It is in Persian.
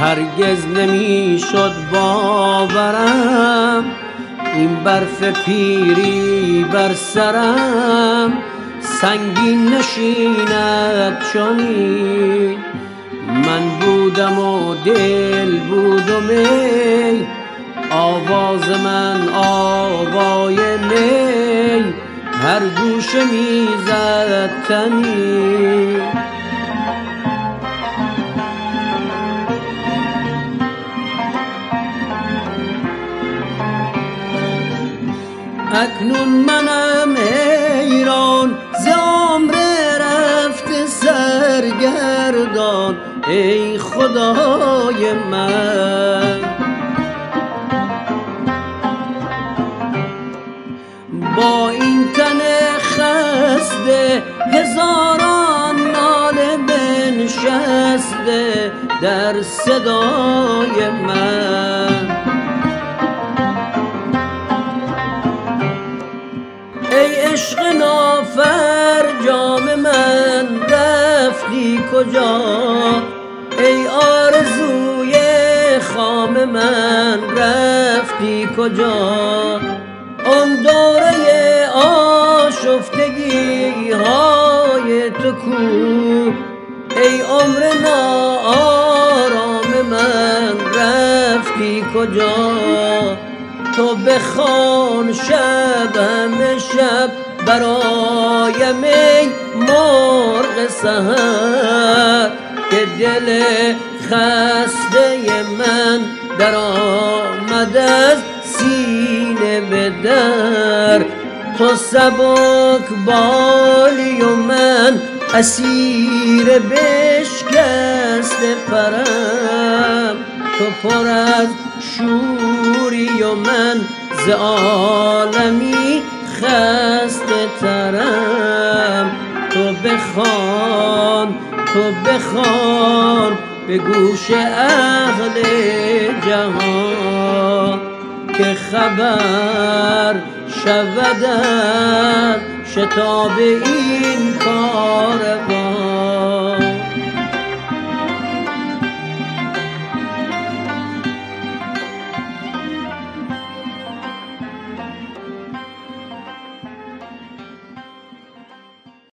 هرگز نمیشد باورم این برف پیری بر سرم سنگین نشیند چنین. من بودم و دل بود و می، آواز من آوای می، هر گوشه میزد تنی. اکنون منم حیران ز عمر رفته سرگردان ای خدای من. با این تن خسته هزاران ناله بنشسته در صدای من. ای عشق نافرجام من رفتی کجا؟ ای آرزوی خام من رفتی کجا؟ آن دوره آشفتگی های تو کو؟ ای عمر ناآرام من رفتی کجا؟ تو بخوان شب همه شب برایم ای مرغ سحر که دل خسته من در آمد از سینه به در. تو سبک بالی و من اسیر بشکسته پرم. تو پر از شوری و من ز عالمی خسته ترم. تو بخوان به گوش اهل جهان که خبر شود از شتاب این کاروان.